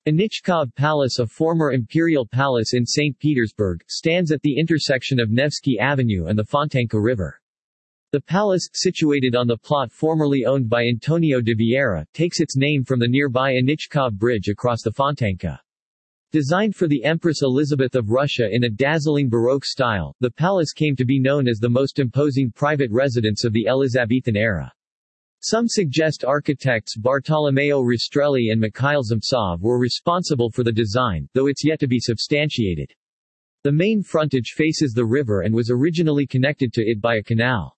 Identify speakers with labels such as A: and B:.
A: Anichkov Palace, a former imperial palace in St. Petersburg, stands at the intersection of Nevsky Avenue and the Fontanka River. The palace, situated on the plot formerly owned by Antonio de Vieira, takes its name from the nearby Anichkov Bridge across the Fontanka. Designed for the Empress Elizabeth of Russia in a dazzling Baroque style, the palace came to be known as the most imposing private residence of the Elizabethan era. Some suggest architects Bartolomeo Rastrelli and Mikhail Zemtsov were responsible for the design, though it's yet to be substantiated. The main frontage faces the river and was originally connected to it by a canal.